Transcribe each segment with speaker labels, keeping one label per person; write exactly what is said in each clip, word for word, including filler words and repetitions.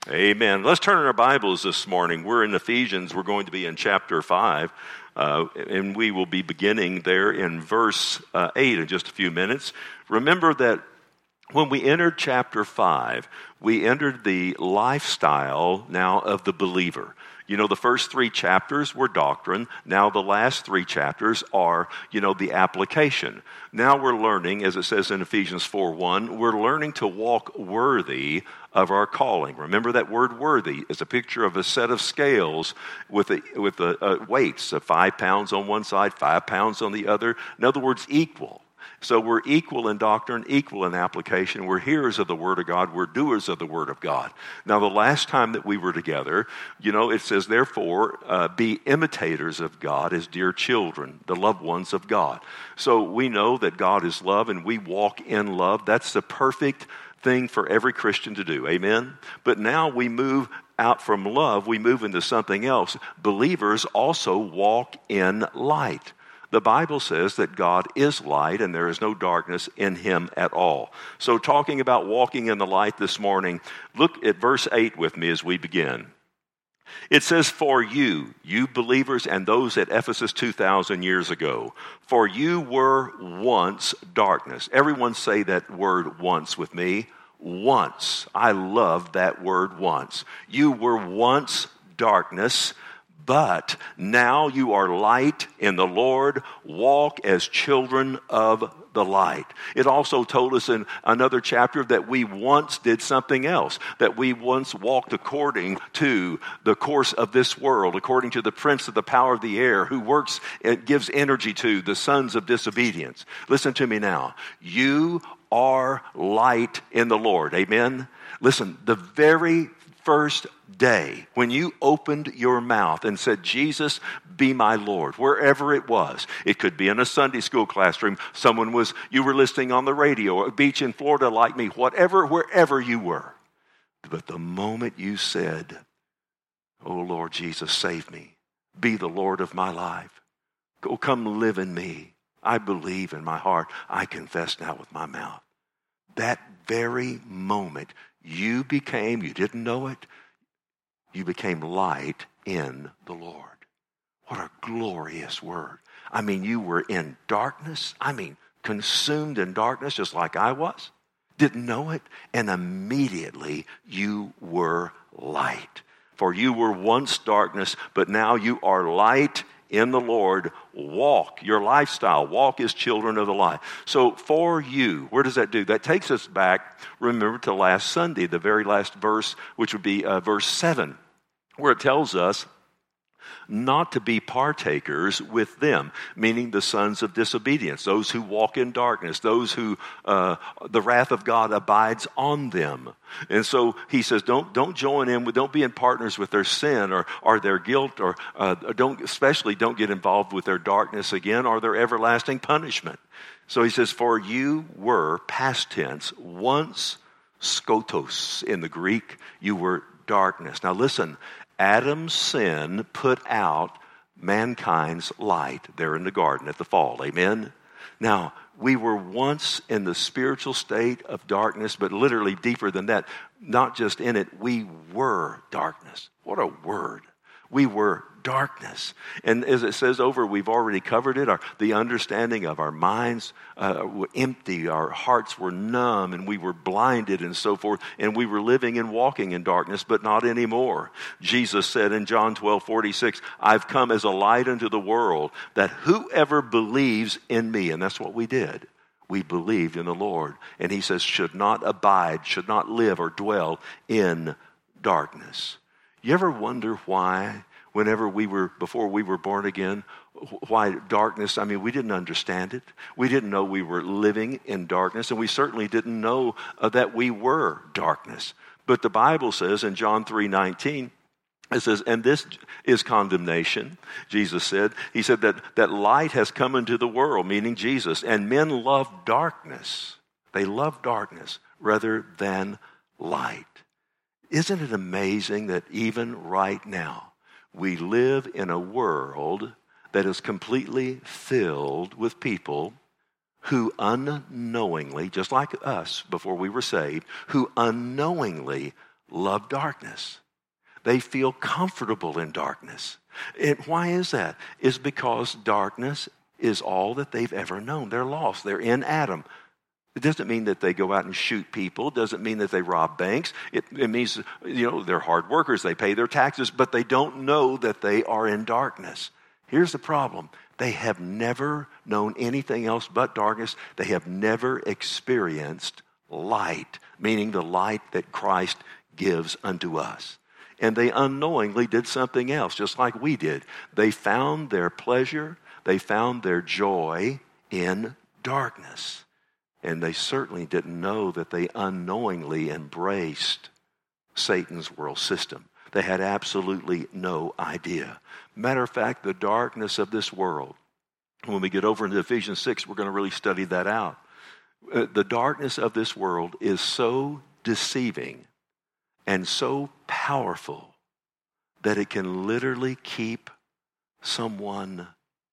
Speaker 1: Amen. Let's turn in our Bibles this morning. We're in Ephesians. We're going to be in chapter five, uh, and we will be beginning there in verse uh, eight in just a few minutes. Remember that when we entered chapter five, we entered the lifestyle now of the believer. You know, the first three chapters were doctrine. Now the last three chapters are, you know, the application. Now we're learning, as it says in Ephesians four one, we're learning to walk worthy of our calling. Remember that word worthy is a picture of a set of scales with a, with a, uh, weights of five pounds on one side, five pounds on the other. In other words, equal. So we're equal in doctrine, equal in application. We're hearers of the Word of God. We're doers of the Word of God. Now, the last time that we were together, you know, it says, therefore, uh, be imitators of God as dear children, the loved ones of God. So we know that God is love and we walk in love. That's the perfect thing for every Christian to do. Amen? But now we move out from love. We move into something else. Believers also walk in light. The Bible says that God is light and there is no darkness in him at all. So talking about walking in the light this morning, look at verse eight with me as we begin. It says, for you, you believers and those at Ephesus two thousand years ago, for you were once darkness. Everyone say that word once with me. Once. I love that word once. You were once darkness, but now you are light in the Lord. Walk as children of the light. It also told us in another chapter that we once did something else, that we once walked according to the course of this world, according to the prince of the power of the air, who works and gives energy to the sons of disobedience. Listen to me now. You are light in the Lord. Amen? Listen, the very first day when you opened your mouth and said, Jesus, be my Lord, wherever it was. It could be in a Sunday school classroom. Someone was, you were listening on the radio, a beach in Florida like me, whatever, wherever you were. But the moment you said, oh Lord Jesus, save me, be the Lord of my life. Go come live in me. I believe in my heart. I confess now with my mouth. That very moment you became, you didn't know it, you became light in the Lord. What a glorious word. I mean, you were in darkness. I mean, consumed in darkness just like I was. Didn't know it. And immediately you were light. For you were once darkness, but now you are light in the Lord. Walk, your lifestyle, walk as children of the light. So for you, where does that do? That takes us back, remember, to last Sunday, the very last verse, which would be uh, verse seven, where it tells us not to be partakers with them, meaning the sons of disobedience, those who walk in darkness, those who uh, the wrath of God abides on them. And so he says, don't don't join in with, don't be in partners with their sin or or their guilt, or uh, don't especially don't get involved with their darkness again or their everlasting punishment. So he says, for you were, past tense, once skotos in the Greek, you were darkness. Now listen. Adam's sin put out mankind's light there in the garden at the fall. Amen? Now, we were once in the spiritual state of darkness, but literally deeper than that. Not just in it, we were darkness. What a word. We were darkness. And as it says over, we've already covered it, our, the understanding of our minds uh, were empty, our hearts were numb, and we were blinded and so forth, and we were living and walking in darkness, but not anymore. Jesus said in John twelve forty-six, I've come as a light unto the world, that whoever believes in me, and that's what we did, we believed in the Lord. And he says, should not abide, should not live or dwell in darkness. You ever wonder why, whenever we were, before we were born again, why darkness, I mean, we didn't understand it. We didn't know we were living in darkness, and we certainly didn't know uh, that we were darkness. But the Bible says in John three nineteen, it says, and this is condemnation, Jesus said. He said that, that light has come into the world, meaning Jesus, and men love darkness. They love darkness rather than light. Isn't it amazing that even right now, we live in a world that is completely filled with people who unknowingly, just like us before we were saved, who unknowingly love darkness. They feel comfortable in darkness. And why is that? It's because darkness is all that they've ever known. They're lost. They're in Adam. It doesn't mean that they go out and shoot people. It doesn't mean that they rob banks. It, it means, you know, they're hard workers. They pay their taxes, but they don't know that they are in darkness. Here's the problem. They have never known anything else but darkness. They have never experienced light, meaning the light that Christ gives unto us. And they unknowingly did something else, just like we did. They found their pleasure, they found their joy in darkness. And they certainly didn't know that they unknowingly embraced Satan's world system. They had absolutely no idea. Matter of fact, the darkness of this world, when we get over into Ephesians six, we're going to really study that out. Uh, the darkness of this world is so deceiving and so powerful that it can literally keep someone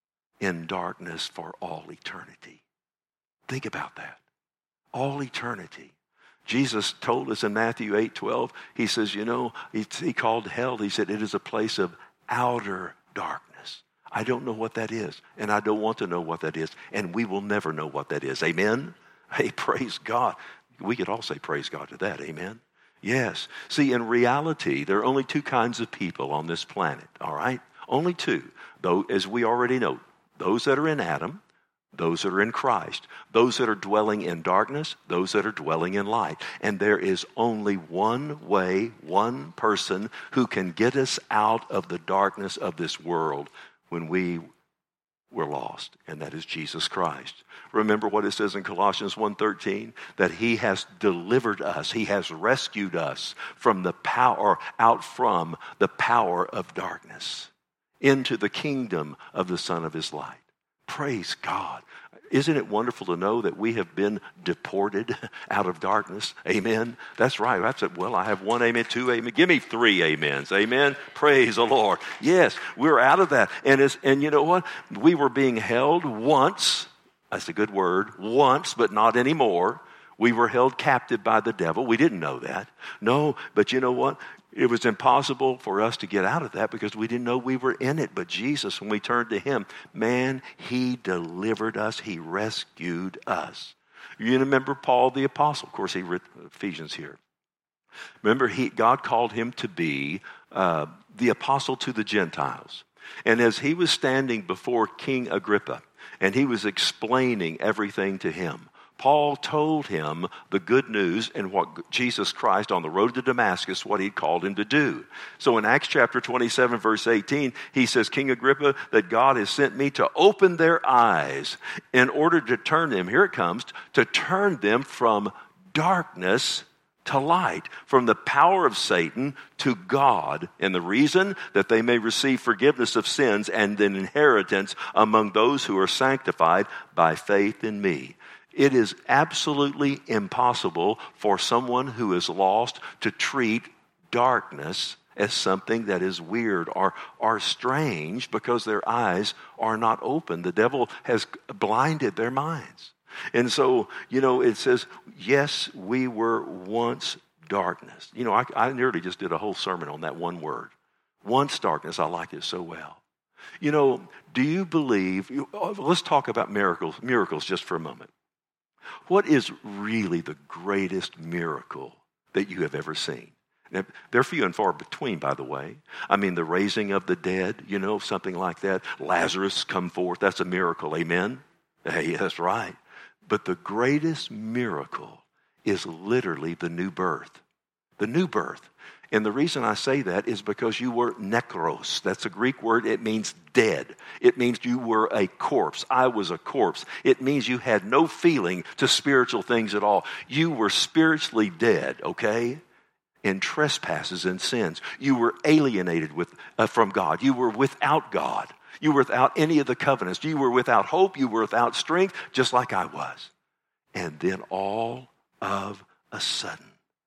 Speaker 1: in darkness for all eternity. Think about that. All eternity. Jesus told us in Matthew eight twelve, he says, you know, he, he called hell, he said, it is a place of outer darkness. I don't know what that is, and I don't want to know what that is, and we will never know what that is. Amen? Hey, praise God. We could all say praise God to that. Amen? Yes. See, in reality, there are only two kinds of people on this planet, all right? Only two. Though, as we already know, those that are in Adam, those that are in Christ, those that are dwelling in darkness, those that are dwelling in light. And there is only one way, one person who can get us out of the darkness of this world when we were lost, and that is Jesus Christ. Remember what it says in Colossians one thirteen, that he has delivered us, he has rescued us from the power, out from the power of darkness into the kingdom of the Son of his light. Praise God. Isn't it wonderful to know that we have been deported out of darkness? Amen. That's right. That's it. Well, I have one amen, two amen. Give me three amens. Amen. Praise the Lord. Yes, we're out of that. And it's, and you know what? We were being held once. That's a good word. Once, but not anymore. We were held captive by the devil. We didn't know that. No, but you know what? It was impossible for us to get out of that because we didn't know we were in it. But Jesus, when we turned to him, man, he delivered us. He rescued us. You remember Paul the apostle. Of course, he wrote Ephesians here. Remember, he, God called him to be uh, the apostle to the Gentiles. And as he was standing before King Agrippa, and he was explaining everything to him, Paul told him the good news and what Jesus Christ on the road to Damascus, what he called him to do. So in Acts chapter twenty-seven, verse eighteen, he says, King Agrippa, that God has sent me to open their eyes in order to turn them, here it comes, to turn them from darkness to light, from the power of Satan to God, and the reason that they may receive forgiveness of sins and an inheritance among those who are sanctified by faith in me. It is absolutely impossible for someone who is lost to treat darkness as something that is weird or, or strange because their eyes are not open. The devil has blinded their minds. And so, you know, it says, yes, we were once darkness. You know, I, I nearly just did a whole sermon on that one word. Once darkness. I like it so well. You know, do you believe, let's talk about miracles, miracles just for a moment. What is really the greatest miracle that you have ever seen? Now, they're few and far between, by the way. I mean, the raising of the dead, you know, something like that. Lazarus come forth, that's a miracle, amen? Hey, that's right. But the greatest miracle is literally the new birth. The new birth. And the reason I say that is because you were nekros. That's a Greek word. It means dead. It means you were a corpse. I was a corpse. It means you had no feeling to spiritual things at all. You were spiritually dead, okay? In trespasses and sins. You were alienated with uh, from God. You were without God. You were without any of the covenants. You were without hope. You were without strength, just like I was. And then all of a sudden,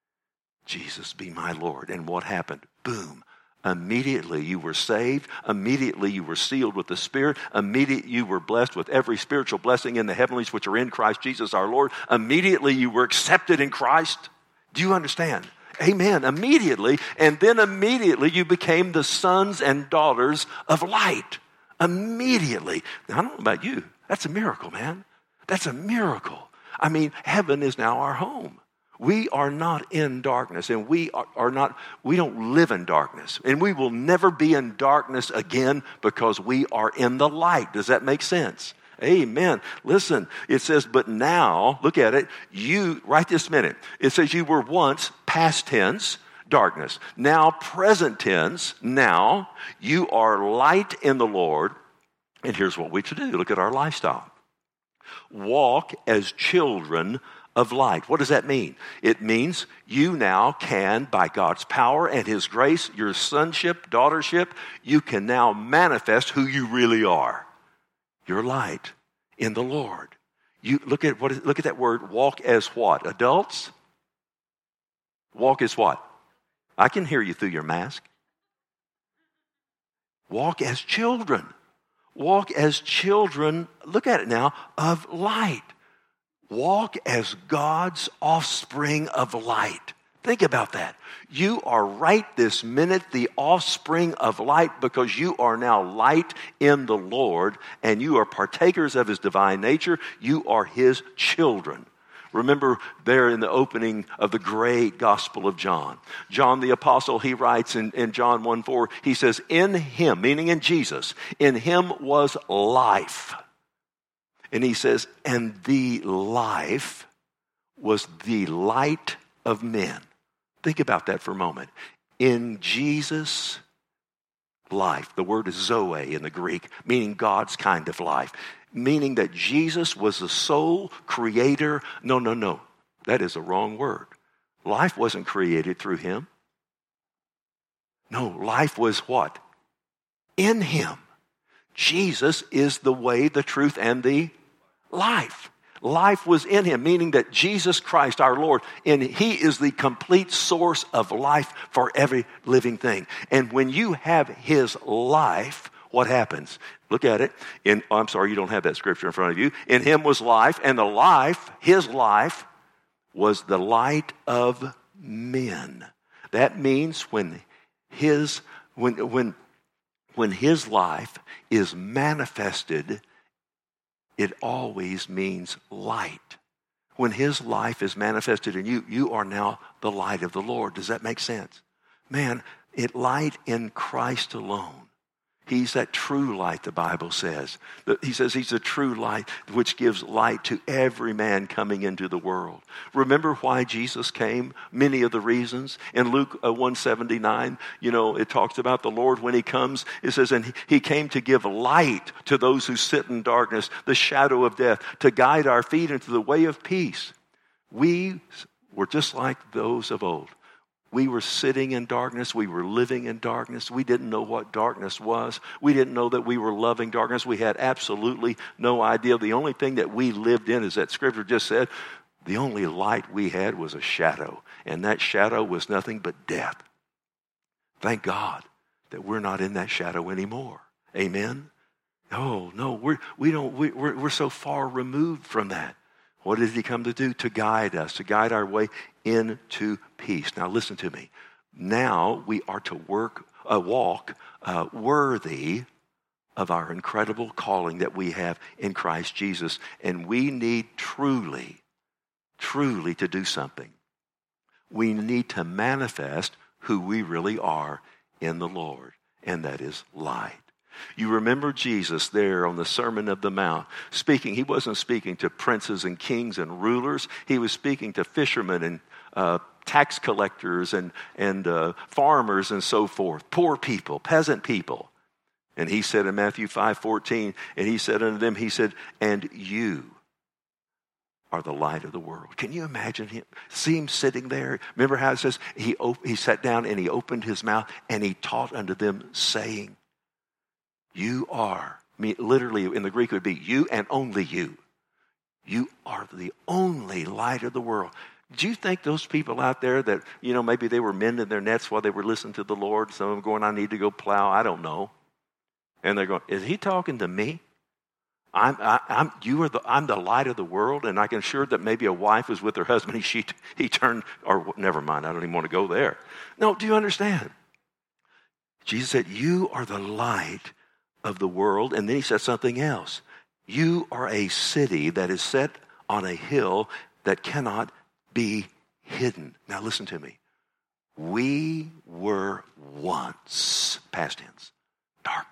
Speaker 1: Jesus be my Lord. And what happened? Boom. Immediately you were saved. Immediately you were sealed with the Spirit. Immediately you were blessed with every spiritual blessing in the heavenlies which are in Christ Jesus our Lord. Immediately you were accepted in Christ. Do you understand? Amen. Immediately. And then immediately you became the sons and daughters of light. Immediately. Now, I don't know about you. That's a miracle, man. That's a miracle. I mean, heaven is now our home. We are not in darkness, and we are, are not, we don't live in darkness. And we will never be in darkness again because we are in the light. Does that make sense? Amen. Listen, it says, but now, look at it, you, right this minute, it says you were once, past tense, darkness. Now, present tense, now, you are light in the Lord. And here's what we should do. Look at our lifestyle. Walk as children of light. What does that mean? It means you now can, by God's power and His grace, your sonship, daughtership, you can now manifest who you really are. You're light in the Lord. You look at what is, look at that word, walk as what? Adults? Walk as what? I can hear you through your mask. Walk as children. Walk as children, look at it now, of light. Walk as God's offspring of light. Think about that. You are right this minute the offspring of light because you are now light in the Lord and you are partakers of His divine nature. You are His children. Remember there in the opening of the great Gospel of John. John the Apostle, he writes in, in John one four, he says, in Him, meaning in Jesus, in Him was life. And he says, and the life was the light of men. Think about that for a moment. In Jesus' life, the word is zoe in the Greek, meaning God's kind of life. Meaning that Jesus was the sole creator. No, no, no. That is a wrong word. Life wasn't created through Him. No, life was what? In Him. Jesus is the way, the truth, and the life. Life was in Him, meaning that Jesus Christ, our Lord, and He is the complete source of life for every living thing. And when you have His life, what happens? Look at it. In, oh, I'm sorry, you don't have that scripture in front of you. In Him was life, and the life, His life, was the light of men. That means when His, when, when, when His life is manifested, it always means light. When His life is manifested in you, you are now the light of the Lord. Does that make sense? Man, it light in Christ alone. He's that true light, the Bible says. He says He's the true light which gives light to every man coming into the world. Remember why Jesus came? Many of the reasons. In Luke one seventy-nine, you know, it talks about the Lord when He comes. It says, and He came to give light to those who sit in darkness, the shadow of death, to guide our feet into the way of peace. We were just like those of old. We were sitting in darkness. We were living in darkness. We didn't know what darkness was. We didn't know that we were loving darkness. We had absolutely no idea. The only thing that we lived in, as that scripture just said, the only light we had was a shadow. And that shadow was nothing but death. Thank God that we're not in that shadow anymore. Amen? Oh, no, we're, we don't, we, we're, we're so far removed from that. What did He come to do? To guide us, to guide our way into peace. Now listen to me. Now we are to work, uh, walk uh, worthy of our incredible calling that we have in Christ Jesus. And we need truly, truly to do something. We need to manifest who we really are in the Lord, and that is light. You remember Jesus there on the Sermon of the Mount speaking. He wasn't speaking to princes and kings and rulers. He was speaking to fishermen and uh, tax collectors and, and uh, farmers and so forth, poor people, peasant people. And He said in Matthew five fourteen, and He said unto them, He said, and you are the light of the world. Can you imagine Him? See Him sitting there. Remember how it says he, op- he sat down and He opened His mouth and He taught unto them, saying, you are, I mean, literally in the Greek it would be you and only you. You are the only light of the world. Do you think those people out there that, you know, maybe they were mending their nets while they were listening to the Lord, some of them going, I need to go plow, I don't know. And they're going, is He talking to me? I'm, I, I'm, you are the, I'm the light of the world, and I can assure that maybe a wife was with her husband. He, she, he turned, or never mind, I don't even want to go there. No, do you understand? Jesus said, you are the light of the world. And then he said something else. You are a city that is set on a hill that cannot be hidden. Now listen to me. We were once, past tense, darkness.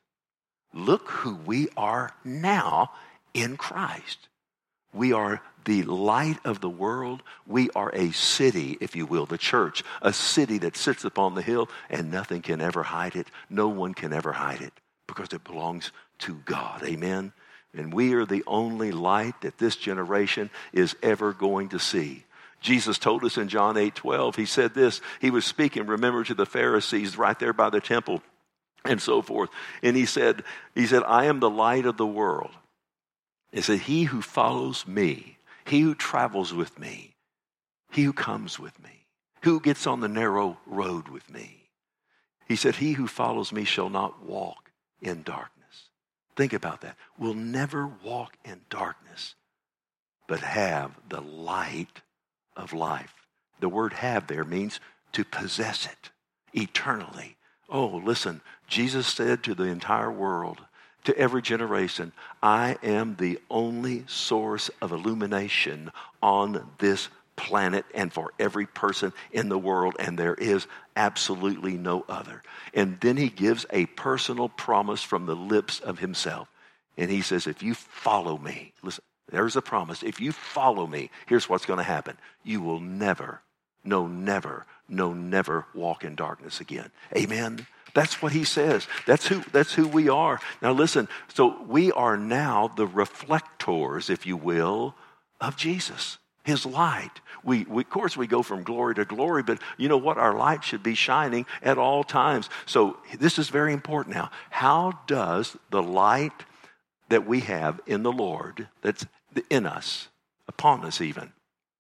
Speaker 1: Look who we are now in Christ. We are the light of the world. We are a city, if you will, the church, a city that sits upon the hill and nothing can ever hide it. No one can ever hide it because it belongs to God. Amen? And we are the only light that this generation is ever going to see. Jesus told us in John eight twelve, he said this, he was speaking, remember, to the Pharisees right there by the temple and so forth. And he said, he said, I am the light of the world. He said, he who follows me, he who travels with me, he who comes with me, who gets on the narrow road with me. He said, he who follows me shall not walk in darkness. Think about that. We'll never walk in darkness, but have the light of life. The word have there means to possess it eternally. Oh, listen, Jesus said to the entire world, to every generation, I am the only source of illumination on this planet and for every person in the world, and there is absolutely no other. And then he gives a personal promise from the lips of himself. And he says, if you follow me, listen, there's a promise. If you follow me, here's what's going to happen. You will never, no, never, no, never walk in darkness again. Amen? That's what he says. That's who, that's who we are. Now listen, so we are now the reflectors, if you will, of Jesus, his light. We, we, of course, we go from glory to glory, but you know what? Our light should be shining at all times. So this is very important now. How does the light that we have in the Lord, that's in us, upon us even,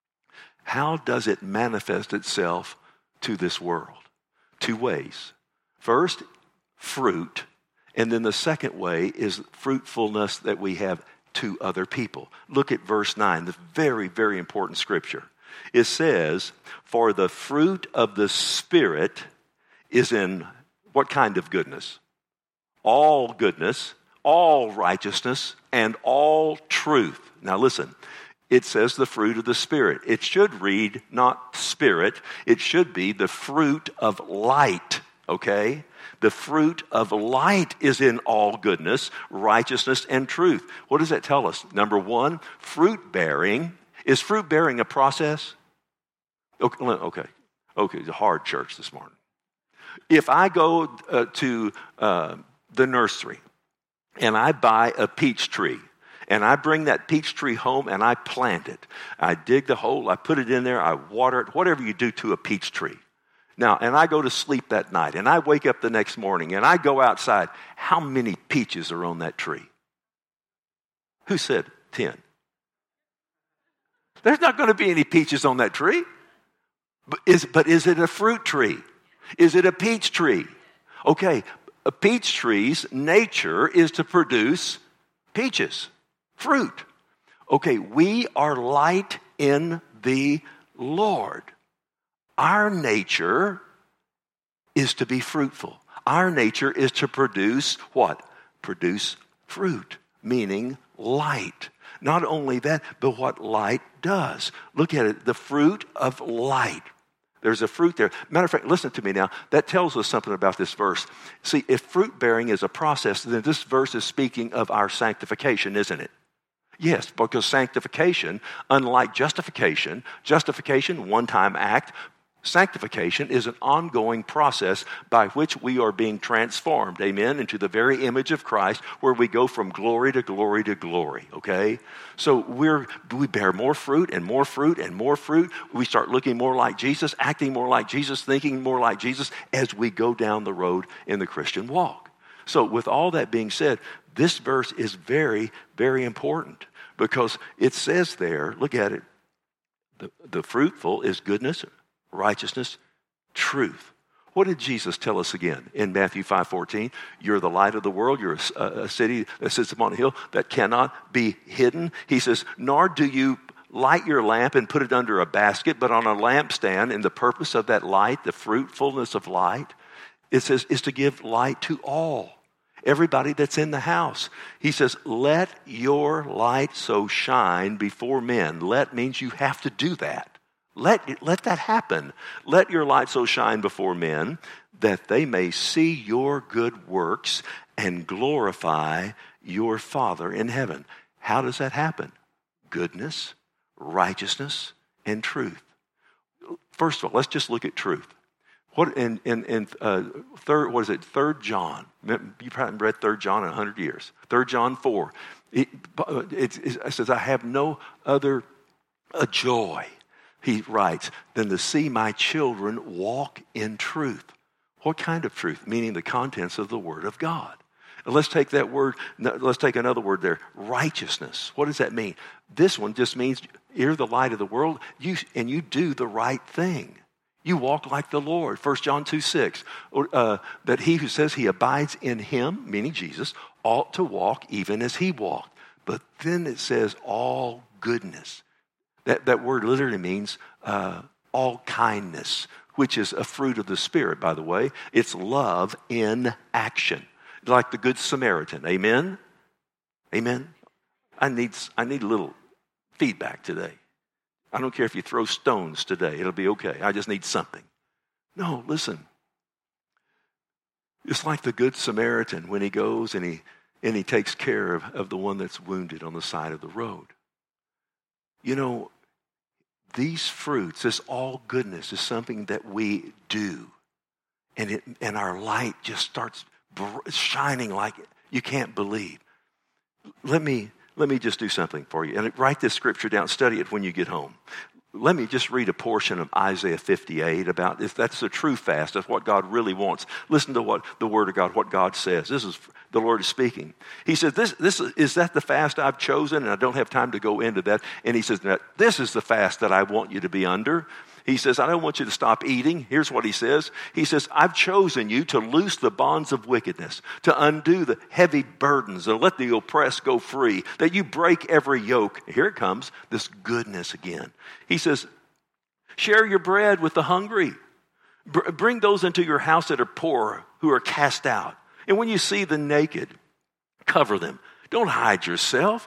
Speaker 1: how does it manifest itself to this world? Two ways. First, fruit, and then the second way is fruitfulness that we have to other people. Look at verse nine, the very, very important scripture. It says, for the fruit of the Spirit is in what kind of goodness? All goodness, all righteousness, and all truth. Now listen, it says the fruit of the Spirit. It should read not spirit, it should be the fruit of light. Okay? The fruit of light is in all goodness, righteousness, and truth. What does that tell us? Number one, fruit bearing. Is fruit bearing a process? Okay, okay. Okay, it's a hard church this morning. If I go uh, to uh, the nursery and I buy a peach tree, and I bring that peach tree home and I plant it, I dig the hole, I put it in there, I water it, whatever you do to a peach tree. Now, and I go to sleep that night, and I wake up the next morning, and I go outside. How many peaches are on that tree? Who said ten? There's not going to be any peaches on that tree. But is, but is it a fruit tree? Is it a peach tree? Okay, a peach tree's nature is to produce peaches, fruit. Okay, we are light in the Lord. Our nature is to be fruitful. Our nature is to produce what? Produce fruit, meaning light. Not only that, but what light does. Look at it, the fruit of light. There's a fruit there. Matter of fact, listen to me now. That tells us something about this verse. See, if fruit bearing is a process, then this verse is speaking of our sanctification, isn't it? Yes, because sanctification, unlike justification, justification, one-time act, sanctification is an ongoing process by which we are being transformed, amen, into the very image of Christ, where we go from glory to glory to glory, okay? So we're, we bear more fruit and more fruit and more fruit. We start looking more like Jesus, acting more like Jesus, thinking more like Jesus as we go down the road in the Christian walk. So with all that being said, this verse is very, very important because it says there, look at it, the, the fruitful is goodness, righteousness, truth. What did Jesus tell us again in Matthew five fourteen? You're the light of the world. You're a, a city that sits upon a hill that cannot be hidden. He says, nor do you light your lamp and put it under a basket, but on a lampstand. And the purpose of that light, the fruitfulness of light, it says, is to give light to all. Everybody that's in the house. He says, let your light so shine before men. Let means you have to do that. Let, let that happen. Let your light so shine before men that they may see your good works and glorify your Father in heaven. How does that happen? Goodness, righteousness, and truth. First of all, let's just look at truth. What in in, in uh, third? What is it? Third John. You probably read Third John in a hundred years. Third John four. It, it, it says, "I have no other a joy," he writes, "than to see my children walk in truth." What kind of truth? Meaning the contents of the Word of God. And let's take that word. Let's take another word there. Righteousness. What does that mean? This one just means you're the light of the world. You and you do the right thing. You walk like the Lord. First John two six, uh, that he who says he abides in him, meaning Jesus, ought to walk even as he walked. But then it says all goodness. That, that word literally means uh, all kindness, which is a fruit of the Spirit, by the way. It's love in action, like the Good Samaritan. Amen? Amen? I need, I need a little feedback today. I don't care if you throw stones today. It'll be okay. I just need something. No, listen. It's like the Good Samaritan when he goes and he and he takes care of, of the one that's wounded on the side of the road. You know, these fruits, this all goodness, is something that we do. And it and our light just starts shining like you can't believe. Let me Let me just do something for you. And write this scripture down. Study it when you get home. Let me just read a portion of Isaiah fifty-eight about if that's the true fast. That's what God really wants. Listen to what the Word of God, what God says. This is the Lord is speaking. He says, "This, this is that the fast I've chosen?" And I don't have time to go into that. And he says, "This is the fast that I want you to be under." He says, "I don't want you to stop eating." Here's what he says. He says, "I've chosen you to loose the bonds of wickedness, to undo the heavy burdens, and let the oppressed go free, that you break every yoke." Here it comes, this goodness again. He says, "Share your bread with the hungry. Br- bring those into your house that are poor, who are cast out. And when you see the naked, cover them. Don't hide yourself."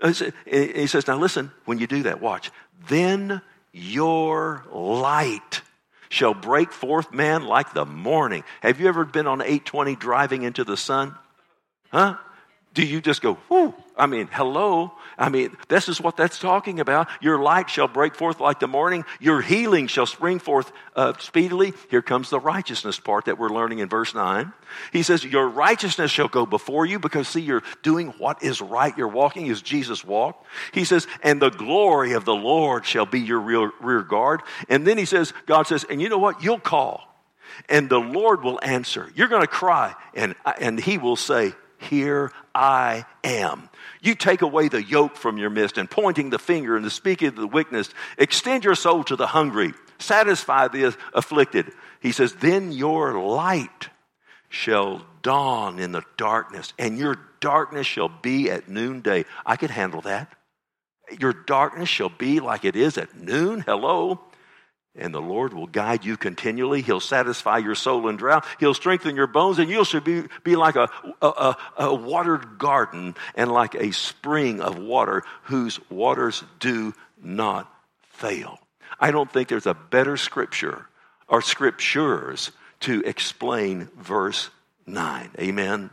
Speaker 1: He says, now listen, when you do that, watch. "Then your light shall break forth, man, like the morning." Have you ever been on eight twenty driving into the sun? Huh? Do you just go, whoo? I mean, hello? I mean, this is what that's talking about. Your light shall break forth like the morning. Your healing shall spring forth uh, speedily. Here comes the righteousness part that we're learning in verse nine. He says, your righteousness shall go before you, because see, you're doing what is right. You're walking as Jesus walked. He says, and the glory of the Lord shall be your rear, rear guard. And then he says, God says, and you know what? You'll call, and the Lord will answer. You're going to cry, and, and he will say, here I am. You take away the yoke from your midst, and pointing the finger and the speaking of the wickedness, extend your soul to the hungry, satisfy the afflicted. He says, then your light shall dawn in the darkness, and your darkness shall be at noonday. I could handle that. Your darkness shall be like it is at noon. Hello. And the Lord will guide you continually. He'll satisfy your soul in drought. He'll strengthen your bones, and you should be, be like a, a, a watered garden and like a spring of water whose waters do not fail. I don't think there's a better scripture or scriptures to explain verse nine. Amen.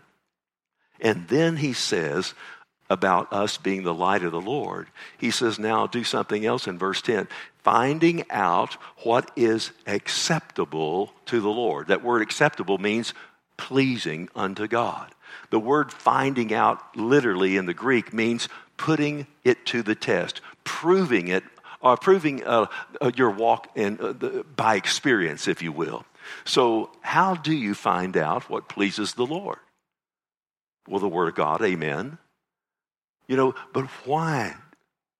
Speaker 1: And then he says about us being the light of the Lord, he says, now do something else in verse ten. Finding out what is acceptable to the Lord. That word acceptable means pleasing unto God. The word finding out literally in the Greek means putting it to the test, proving it, or proving uh, your walk in, uh, the, by experience, if you will. So how do you find out what pleases the Lord? Well, the Word of God, amen. You know, but why?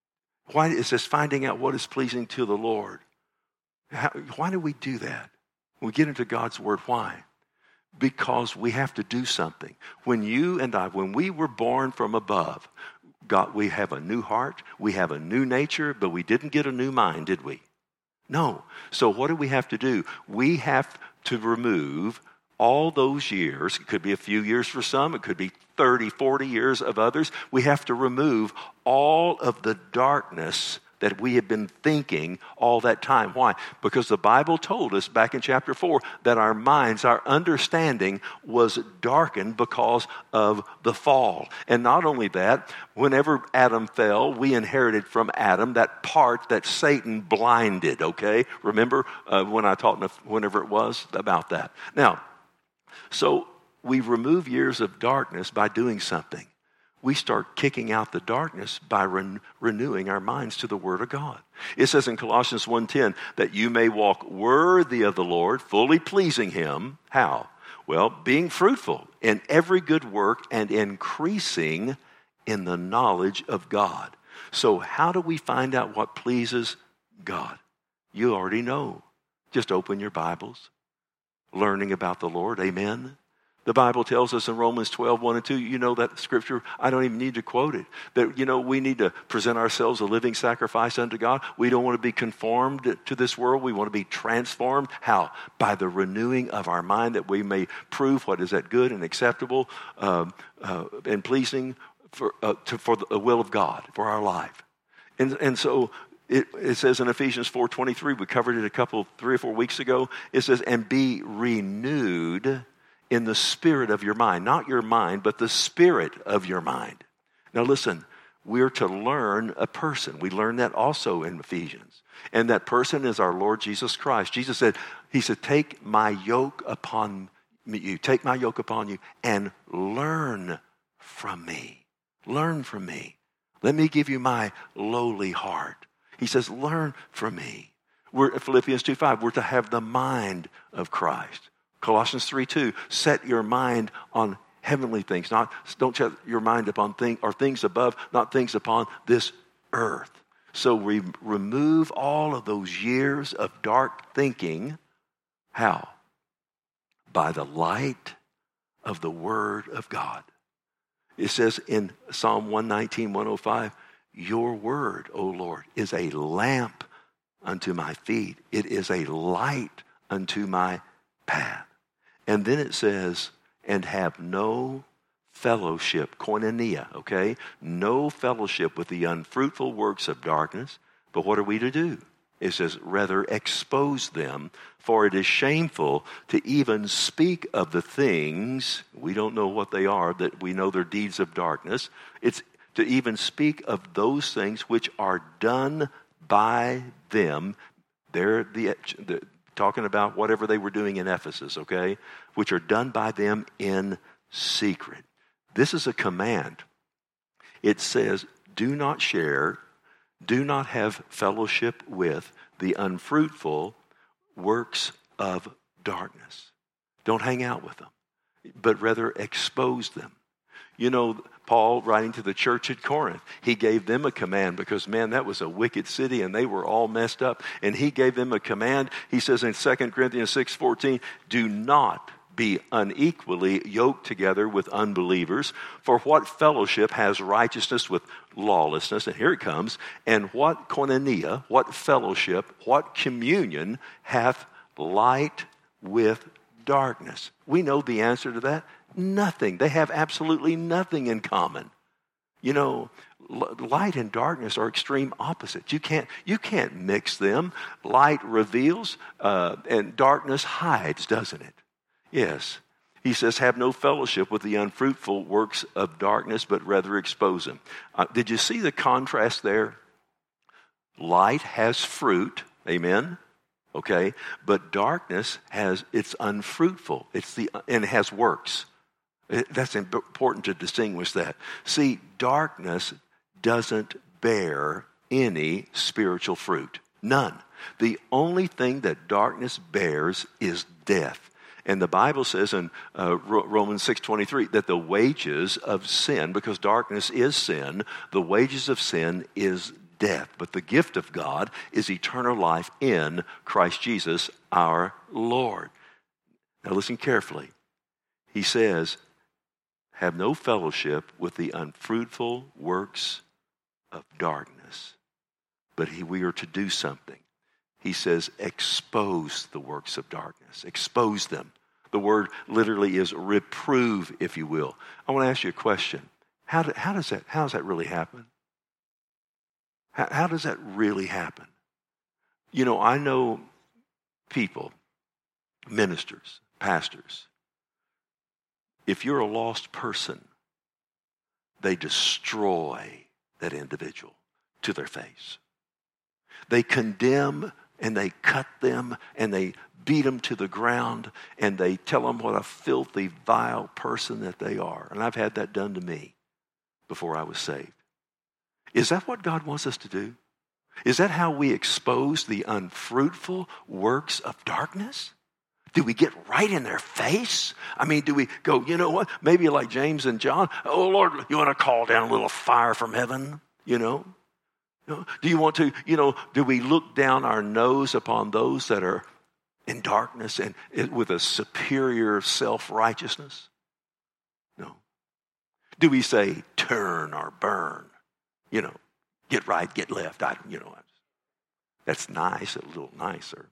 Speaker 1: Why is this finding out what is pleasing to the Lord? How, why do we do that? We get into God's Word. Why? Because we have to do something. When you and I, when we were born from above, God, we have a new heart, we have a new nature, but we didn't get a new mind, did we? No. So what do we have to do? We have to remove all those years. It could be a few years for some. It could be thirty, forty years of others. We have to remove all of the darkness that we have been thinking all that time. Why? Because the Bible told us back in chapter four that our minds, our understanding was darkened because of the fall. And not only that, whenever Adam fell, we inherited from Adam that part that Satan blinded, okay? Remember uh, when I taught, whenever it was, about that. Now, so we remove years of darkness by doing something. We start kicking out the darkness by ren- renewing our minds to the Word of God. It says in Colossians one ten that you may walk worthy of the Lord, fully pleasing Him. How? Well, being fruitful in every good work and increasing in the knowledge of God. So how do we find out what pleases God? You already know. Just open your Bibles, learning about the Lord. Amen. The Bible tells us in Romans twelve, one and two, you know that scripture, I don't even need to quote it, that, you know, we need to present ourselves a living sacrifice unto God. We don't want to be conformed to this world. We want to be transformed. How? By the renewing of our mind, that we may prove what is that good and acceptable um, uh, and pleasing for, uh, to, for the will of God for our life. And, and so it, it says in Ephesians four twenty-three, we covered it a couple, three or four weeks ago. It says, and be renewed in the spirit of your mind. Not your mind, but the spirit of your mind. Now listen, we're to learn a person. We learn that also in Ephesians. And that person is our Lord Jesus Christ. Jesus said, He said, take my yoke upon you, take my yoke upon you and learn from me. Learn from me. Let me give you my lowly heart. He says, learn from me. We're Philippians two five, we're to have the mind of Christ. Colossians three two, set your mind on heavenly things. Not, don't set your mind upon things or things above, not things upon this earth. So we remove all of those years of dark thinking. How? By the light of the Word of God. It says in Psalm one nineteen, one oh five, your word, O Lord, is a lamp unto my feet. It is a light unto my path. And then it says, and have no fellowship, koinonia, okay? No fellowship with the unfruitful works of darkness. But what are we to do? It says, rather expose them, for it is shameful to even speak of the things, we don't know what they are, that we know they're deeds of darkness. It's to even speak of those things which are done by them. They're the, the talking about whatever they were doing in Ephesus, okay? Which are done by them in secret. This is a command. It says, do not share, do not have fellowship with the unfruitful works of darkness. Don't hang out with them, but rather expose them. You know, Paul, writing to the church at Corinth, he gave them a command because, man, that was a wicked city and they were all messed up. And he gave them a command. He says in Second Corinthians six fourteen, do not be unequally yoked together with unbelievers. For what fellowship has righteousness with lawlessness? And here it comes. And what koinonia, what fellowship, what communion hath light with darkness? We know the answer to that. Nothing. They have absolutely nothing in common. You know, light and darkness are extreme opposites. You can't, you can't mix them. Light reveals uh, and darkness hides, doesn't it? Yes. He says, have no fellowship with the unfruitful works of darkness, but rather expose them. Uh, did you see the contrast there? Light has fruit. Amen. Okay. But darkness has, it's unfruitful. It's the, and it has works. That's important to distinguish that. See, darkness doesn't bear any spiritual fruit. None. The only thing that darkness bears is death. And the Bible says in uh, Romans six twenty-three that the wages of sin, because darkness is sin, the wages of sin is death. But the gift of God is eternal life in Christ Jesus our Lord. Now listen carefully. He says, have no fellowship with the unfruitful works of darkness. But he, we are to do something. He says, expose the works of darkness. Expose them. The word literally is reprove, if you will. I want to ask you a question. How, do, how, does, that, how does that really happen? How, how does that really happen? You know, I know people, ministers, pastors. If you're a lost person, they destroy that individual to their face. They condemn and they cut them and they beat them to the ground and they tell them what a filthy, vile person that they are. And I've had that done to me before I was saved. Is that what God wants us to do? Is that how we expose the unfruitful works of darkness? Do we get right in their face? I mean, do we go, you know what? Maybe like James and John, oh, Lord, you want to call down a little fire from heaven, you know? Do you want to, you know, do we look down our nose upon those that are in darkness and with a superior self-righteousness? No. Do we say turn or burn? You know, get right, get left. I, you know, that's nice, a little nicer.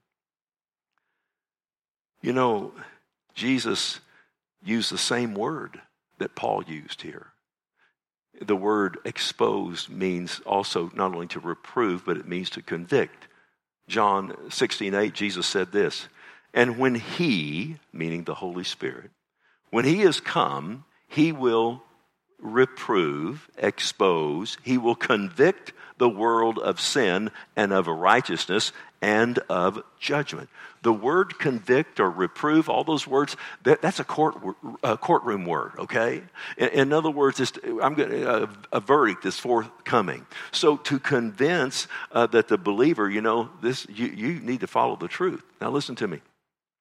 Speaker 1: You know, Jesus used the same word that Paul used here. The word expose means also not only to reprove, but it means to convict. John sixteen eight, Jesus said this, and when he, meaning the Holy Spirit, when he is come, he will reprove, expose, he will convict the world of sin and of righteousness and of judgment. The word convict or reprove, all those words, that, that's a court a courtroom word, okay? In, in other words, it's, I'm going a, a verdict is forthcoming. So to convince uh, that the believer, you know, this you, you need to follow the truth. Now listen to me.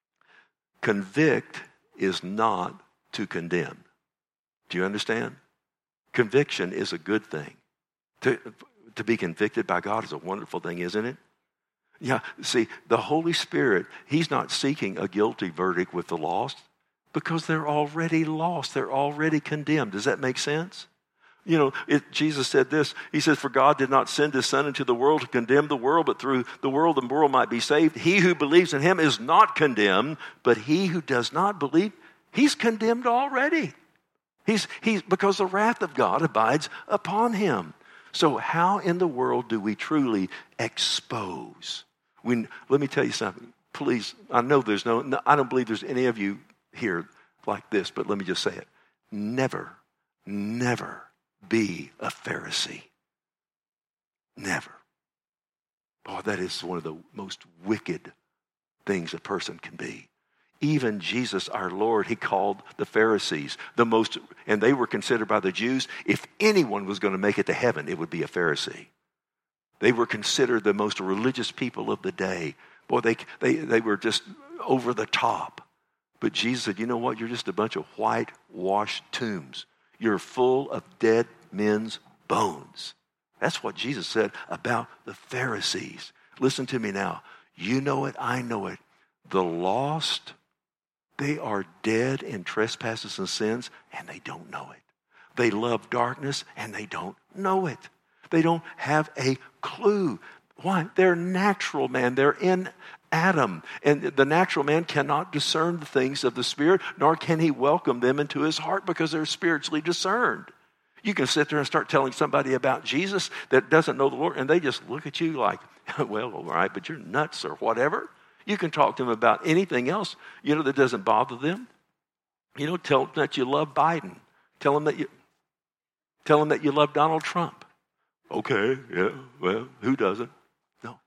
Speaker 1: Convict is not to condemn. Do you understand? Conviction is a good thing. To, to be convicted by God is a wonderful thing, isn't it? Yeah, see, the Holy Spirit, he's not seeking a guilty verdict with the lost because they're already lost. They're already condemned. Does that make sense? You know, it, Jesus said this. He says, for God did not send his Son into the world to condemn the world, but through the world the world might be saved. He who believes in him is not condemned, but he who does not believe, he's condemned already. He's, he's because the wrath of God abides upon him. So how in the world do we truly expose? When, let me tell you something. Please, I know there's no, no, I don't believe there's any of you here like this, but let me just say it. Never, never be a Pharisee. Never. Oh, that is one of the most wicked things a person can be. Even Jesus, our Lord, he called the Pharisees the most, and they were considered by the Jews, if anyone was going to make it to heaven, it would be a Pharisee. They were considered the most religious people of the day. Boy, they, they, they were just over the top. But Jesus said, you know what? You're just a bunch of whitewashed tombs. You're full of dead men's bones. That's what Jesus said about the Pharisees. Listen to me now. You know it. I know it. The lost, they are dead in trespasses and sins, and they don't know it. They love darkness, and they don't know it. They don't have a clue. Why? They're natural man. They're in Adam. And the natural man cannot discern the things of the Spirit, nor can he welcome them into his heart because they're spiritually discerned. You can sit there and start telling somebody about Jesus that doesn't know the Lord, and they just look at you like, well, all right, but you're nuts or whatever. You can talk to them about anything else, you know, that doesn't bother them. You know, tell them that you love Biden. Tell them that you, tell them that you love Donald Trump. Okay, yeah, well, who doesn't? No.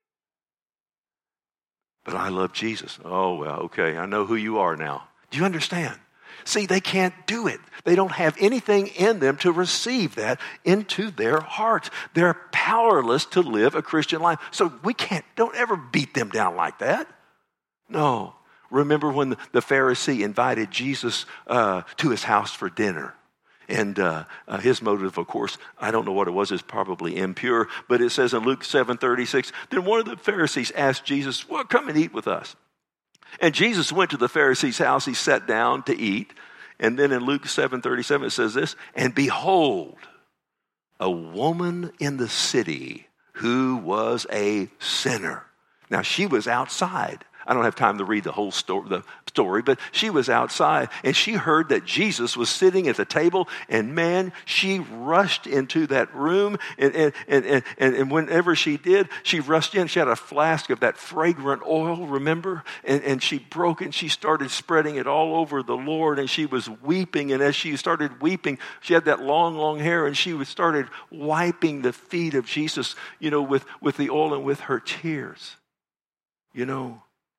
Speaker 1: But I love Jesus. Oh, well, okay, I know who you are now. Do you understand? See, they can't do it. They don't have anything in them to receive that into their hearts. They're powerless to live a Christian life. So we can't, don't ever beat them down like that. No. Remember when the Pharisee invited Jesus uh, to his house for dinner. And uh, uh, his motive, of course, I don't know what it was, is probably impure. But it says in Luke seven thirty-six, then one of the Pharisees asked Jesus, well, come and eat with us. And Jesus went to the Pharisee's house. He sat down to eat. And then in Luke seven thirty-seven, it says this, and behold, a woman in the city who was a sinner. Now, she was outside. I don't have time to read the whole story, the story, but she was outside, and she heard that Jesus was sitting at the table, and man, she rushed into that room, and, and, and, and, and whenever she did, she rushed in. She had a flask of that fragrant oil, remember? And, and she broke it, and she started spreading it all over the Lord, and she was weeping, and as she started weeping, she had that long, long hair, and she was started wiping the feet of Jesus, you know, with, with the oil and with her tears, you know,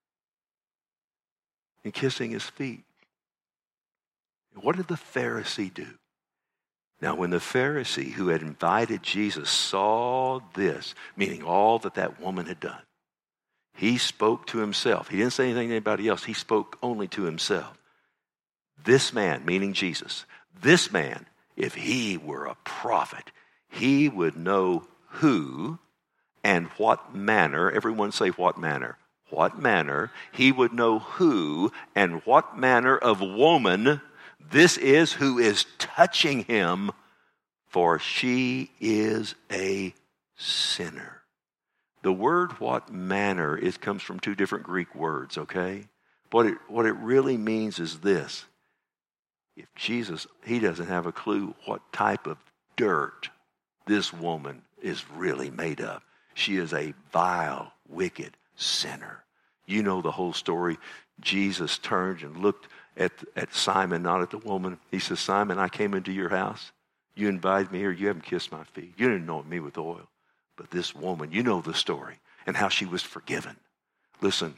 Speaker 1: and kissing his feet. What did the Pharisee do? Now, when the Pharisee who had invited Jesus saw this, meaning all that that woman had done, he spoke to himself. He didn't say anything to anybody else. He spoke only to himself. This man, meaning Jesus, this man, if he were a prophet, he would know who and what manner, everyone say what manner, what manner, he would know who and what manner of woman this is who is touching him, for she is a sinner. The word what manner is comes from two different Greek words, okay? What it, what it really means is this. If Jesus, he doesn't have a clue what type of dirt this woman is really made of. She is a vile, wicked sinner. You know the whole story. Jesus turned and looked at, at Simon, not at the woman. He says, Simon, I came into your house. You invited me here. You haven't kissed my feet. You didn't anoint me with oil. But this woman, you know the story and how she was forgiven. Listen,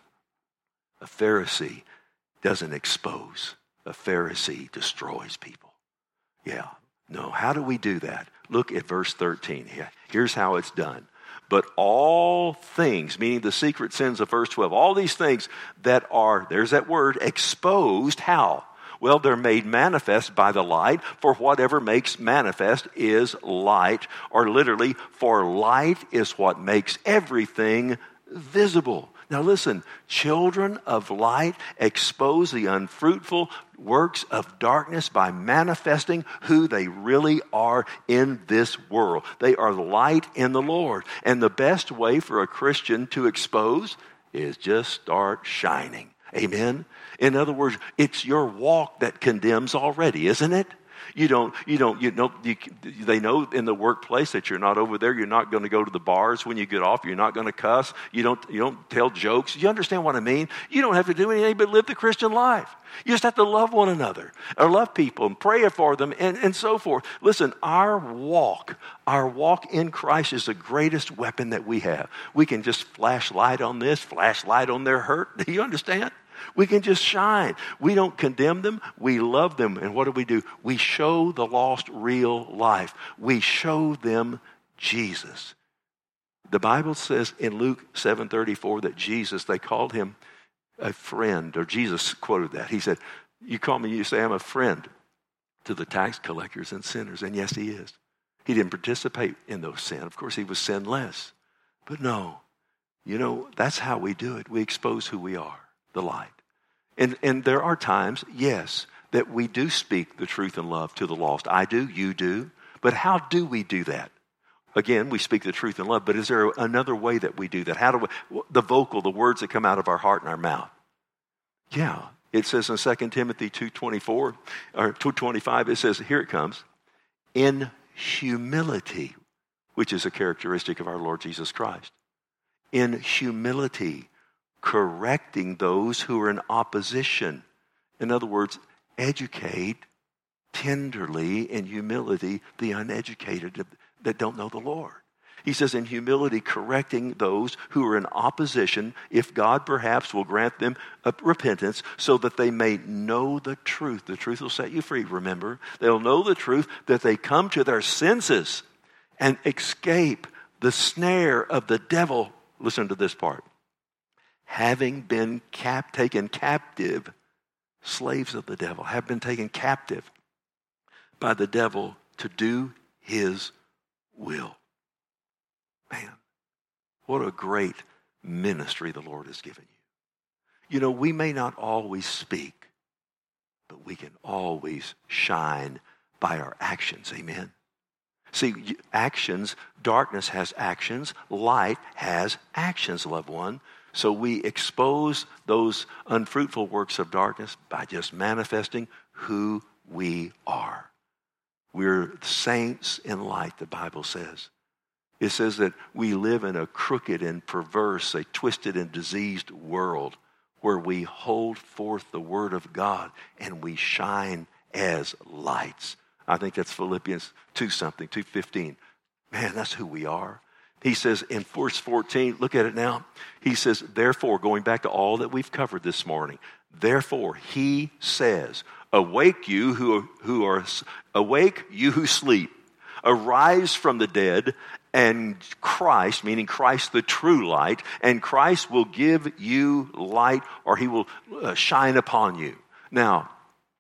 Speaker 1: a Pharisee doesn't expose. A Pharisee destroys people. Yeah. No, how do we do that? Look at verse thirteen here. Here's how it's done. But all things, meaning the secret sins of verse twelve, all these things that are, there's that word, exposed, how? Well, they're made manifest by the light, for whatever makes manifest is light, or literally, for light is what makes everything visible. Now listen, children of light expose the unfruitful works of darkness by manifesting who they really are in this world. They are light in the Lord. And the best way for a Christian to expose is just start shining. Amen? In other words, it's your walk that condemns already, isn't it? You don't, you don't, you know, you, they know in the workplace that you're not over there. You're not going to go to the bars when you get off. You're not going to cuss. You don't, you don't tell jokes. You understand what I mean? You don't have to do anything but live the Christian life. You just have to love one another or love people and pray for them and, and so forth. Listen, our walk, our walk in Christ is the greatest weapon that we have. We can just flash light on this, flash light on their hurt. Do you understand? We can just shine. We don't condemn them. We love them. And what do we do? We show the lost real life. We show them Jesus. The Bible says in Luke seven thirty-four that Jesus, they called him a friend, or Jesus quoted that. He said, you call me, you say I'm a friend to the tax collectors and sinners. And yes, he is. He didn't participate in those sins. Of course, he was sinless. But no, you know, that's how we do it. We expose who we are. The light. And and there are times, yes, that we do speak the truth in love to the lost. I do, you do. But how do we do that? Again, we speak the truth in love, but is there another way that we do that? How do we, the vocal, the words that come out of our heart and our mouth? Yeah, it says in Second Timothy two twenty-four, or two twenty-five, it says, here it comes, in humility, which is a characteristic of our Lord Jesus Christ. In humility, correcting those who are in opposition. In other words, educate tenderly in humility the uneducated that don't know the Lord. He says in humility, correcting those who are in opposition, if God perhaps will grant them a repentance so that they may know the truth. The truth will set you free, remember. They'll know the truth, that they come to their senses and escape the snare of the devil. Listen to this part. Having been cap- taken captive, slaves of the devil, have been taken captive by the devil to do his will. Man, what a great ministry the Lord has given you. You know, we may not always speak, but we can always shine by our actions. Amen. See, actions, darkness has actions, light has actions, loved one. So we expose those unfruitful works of darkness by just manifesting who we are. We're saints in light, the Bible says. It says that we live in a crooked and perverse, a twisted and diseased world where we hold forth the word of God and we shine as lights. I think that's Philippians two something, two fifteen. Man, that's who we are. He says in verse fourteen, look at it now. He says, therefore, going back to all that we've covered this morning, therefore, he says, awake you who, who are, awake you who sleep, arise from the dead, and Christ, meaning Christ the true light, and Christ will give you light, or he will uh, shine upon you. Now,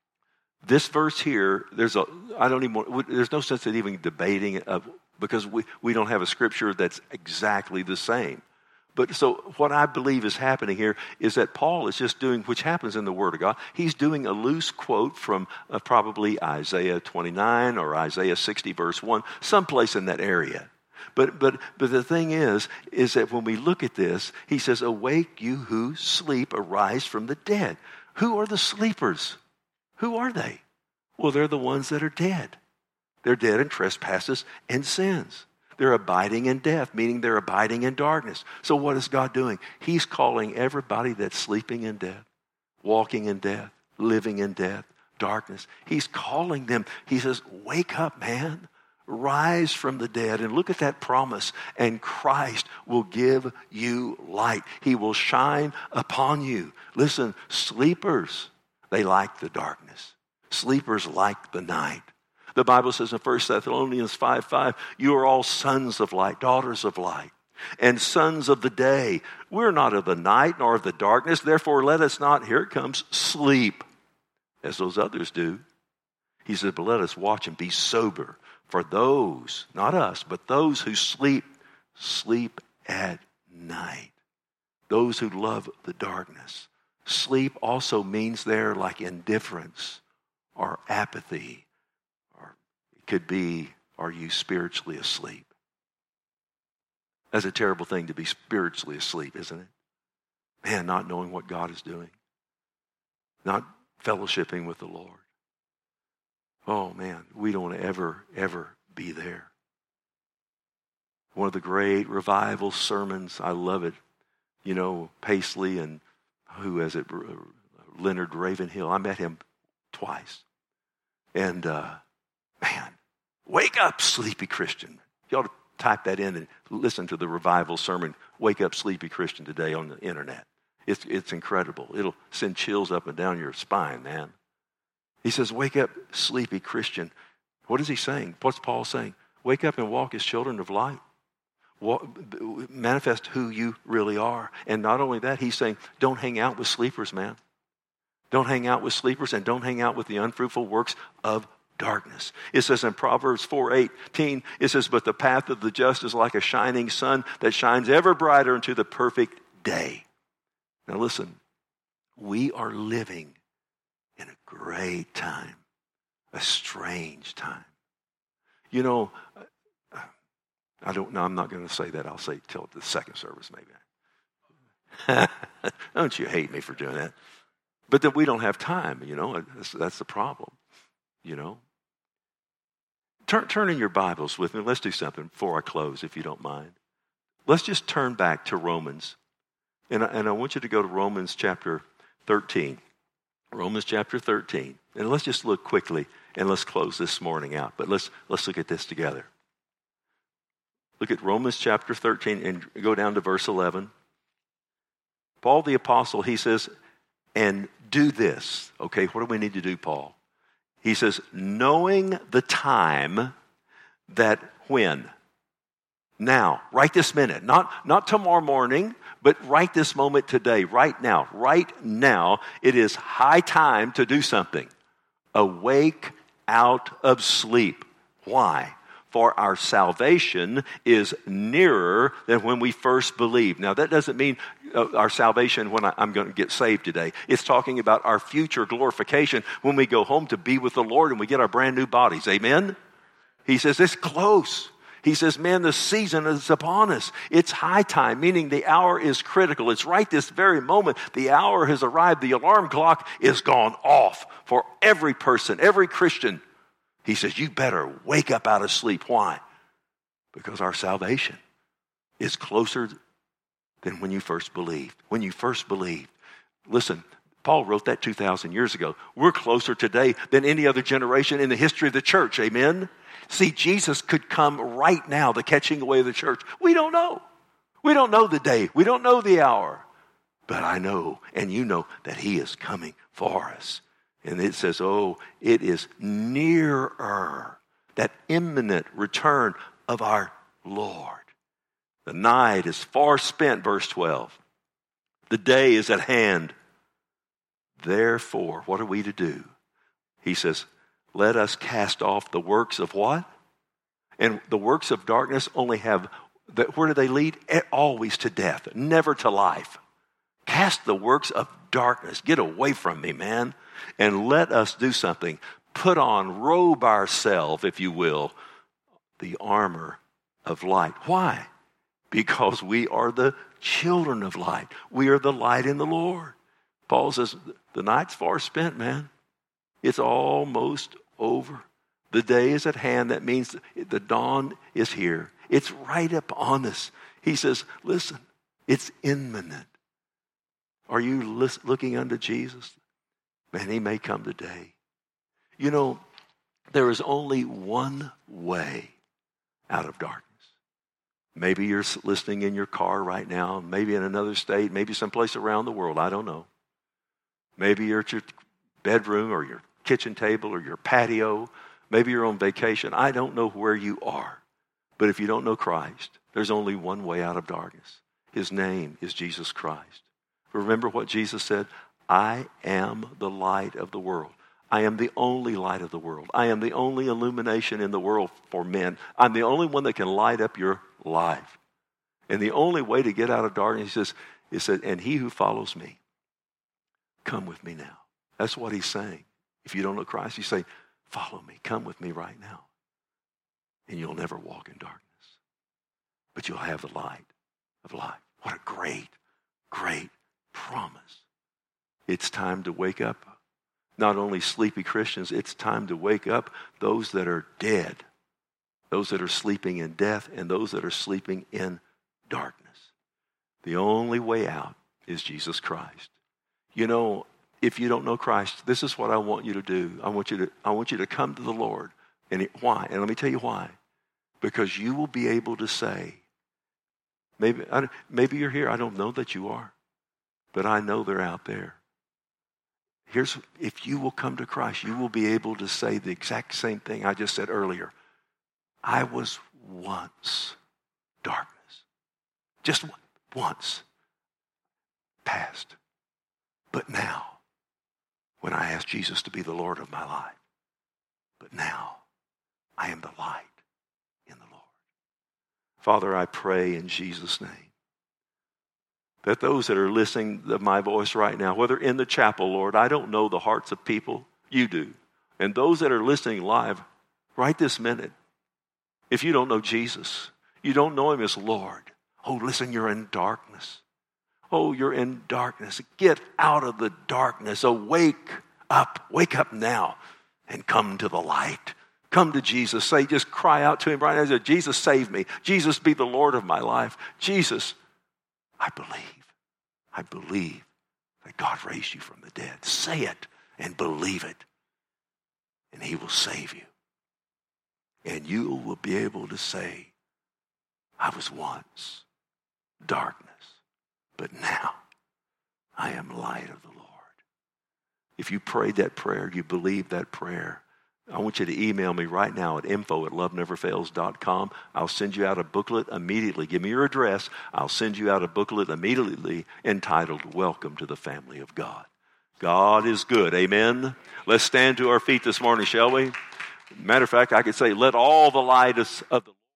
Speaker 1: this verse here, there's a, I don't even, there's no sense in even debating it uh, because we, we don't have a scripture that's exactly the same. But so what I believe is happening here is that Paul is just doing, which happens in the Word of God, he's doing a loose quote from uh, probably Isaiah twenty-nine or Isaiah sixty verse one, someplace in that area. But but but the thing is, is that when we look at this, he says, awake you who sleep, arise from the dead. Who are the sleepers? Who are they? Well, they're the ones that are dead. They're dead in trespasses and sins. They're abiding in death, meaning they're abiding in darkness. So what is God doing? He's calling everybody that's sleeping in death, walking in death, living in death, darkness. He's calling them. He says, wake up, man. Rise from the dead and look at that promise, and Christ will give you light. He will shine upon you. Listen, sleepers, they like the darkness. Sleepers like the night. The Bible says in First Thessalonians five five, you are all sons of light, daughters of light, and sons of the day. We're not of the night nor of the darkness. Therefore, let us not, here it comes, sleep as those others do. He said, but let us watch and be sober. For those, not us, but those who sleep, sleep at night. Those who love the darkness. Sleep also means there like indifference or apathy. Or it could be, are you spiritually asleep? That's a terrible thing to be spiritually asleep, isn't it? Man, not knowing what God is doing. Not fellowshipping with the Lord. Oh man, we don't ever, ever be there. One of the great revival sermons, I love it. You know, Paisley and who is it? Leonard Ravenhill. I met him twice. And uh, man, wake up, sleepy Christian. You ought to type that in and listen to the revival sermon, Wake Up, Sleepy Christian, today on the internet. It's, it's incredible. It'll send chills up and down your spine, man. He says, wake up, sleepy Christian. What is he saying? What's Paul saying? Wake up and walk as children of light. Walk, manifest who you really are. And not only that, he's saying, don't hang out with sleepers, man. Don't hang out with sleepers and don't hang out with the unfruitful works of darkness. It says in Proverbs four eighteen, it says, but the path of the just is like a shining sun that shines ever brighter into the perfect day. Now listen, we are living in a great time, a strange time. You know, I don't know, I'm not going to say that. I'll say till the second service maybe. Don't you hate me for doing that? But then we don't have time, you know. That's, that's the problem, you know. Turn, turn in your Bibles with me. Let's do something before I close, if you don't mind. Let's just turn back to Romans. And I, and I want you to go to Romans chapter thirteen. Romans chapter thirteen. And let's just look quickly and let's close this morning out. But let's let's look at this together. Look at Romans chapter thirteen and go down to verse eleven. Paul the apostle, he says, and do this. Okay, what do we need to do, Paul? He says, knowing the time that when? Now, right this minute. Not, not tomorrow morning, but right this moment today, right now. Right now, it is high time to do something. Awake out of sleep. Why? For our salvation is nearer than when we first believed. Now, that doesn't mean uh, our salvation when I, I'm going to get saved today. It's talking about our future glorification when we go home to be with the Lord and we get our brand new bodies. Amen? He says, it's close. He says, man, the season is upon us. It's high time, meaning the hour is critical. It's right this very moment. The hour has arrived. The alarm clock is gone off for every person, every Christian. He says, you better wake up out of sleep. Why? Because our salvation is closer than when you first believed. When you first believed. Listen, Paul wrote that two thousand years ago. We're closer today than any other generation in the history of the church. Amen? See, Jesus could come right now, the catching away of the church. We don't know. We don't know the day. We don't know the hour. But I know, and you know, that he is coming for us. And it says, oh, it is nearer, that imminent return of our Lord. The night is far spent, verse twelve. The day is at hand. Therefore, what are we to do? He says, let us cast off the works of what? And the works of darkness only have, where do they lead? Always to death, never to life. Cast the works of darkness. Get away from me, man. And let us do something. Put on, robe ourselves, if you will, the armor of light. Why? Because we are the children of light. We are the light in the Lord. Paul says, the night's far spent, man. It's almost over. The day is at hand. That means the dawn is here. It's right upon us. He says, listen, it's imminent. Are you looking unto Jesus? Man, he may come today. You know, there is only one way out of darkness. Maybe you're listening in your car right now, maybe in another state, maybe someplace around the world. I don't know. Maybe you're at your bedroom or your kitchen table or your patio. Maybe you're on vacation. I don't know where you are. But if you don't know Christ, there's only one way out of darkness. His name is Jesus Christ. Remember what Jesus said? I am the light of the world. I am the only light of the world. I am the only illumination in the world for men. I'm the only one that can light up your life. And the only way to get out of darkness, he says, he said, and he who follows me, come with me now. That's what he's saying. If you don't know Christ, you say, follow me. Come with me right now. And you'll never walk in darkness. But you'll have the light of life. What a great, great promise. It's time to wake up. Not only sleepy Christians, it's time to wake up those that are dead, those that are sleeping in death, and those that are sleeping in darkness. The only way out is Jesus Christ. You know, if you don't know Christ, this is what I want you to do. I want you to, I want you to come to the Lord. And it, why? And let me tell you why. Because you will be able to say, maybe, I, maybe you're here. I don't know that you are, but I know they're out there. Here's, if you will come to Christ, you will be able to say the exact same thing I just said earlier. I was once darkness. Just once. Past. But now, when I asked Jesus to be the Lord of my life, but now, I am the light in the Lord. Father, I pray in Jesus' name that those that are listening to my voice right now, whether in the chapel, Lord, I don't know the hearts of people. You do. And those that are listening live right this minute, if you don't know Jesus, you don't know him as Lord. Oh, listen, you're in darkness. Oh, you're in darkness. Get out of the darkness. Oh, wake up. Wake up now and come to the light. Come to Jesus. Say, just cry out to him right now. Say, Jesus, save me. Jesus, be the Lord of my life. Jesus, I believe. I believe that God raised you from the dead. Say it and believe it. And he will save you. And you will be able to say, I was once darkness, but now I am light of the Lord. If you prayed that prayer, you believe that prayer, I want you to email me right now at info at love never fails dot com. I'll send you out a booklet immediately. Give me your address. I'll send you out a booklet immediately entitled, Welcome to the Family of God. God is good. Amen. Let's stand to our feet this morning, shall we? Matter of fact, I could say, let all the light of the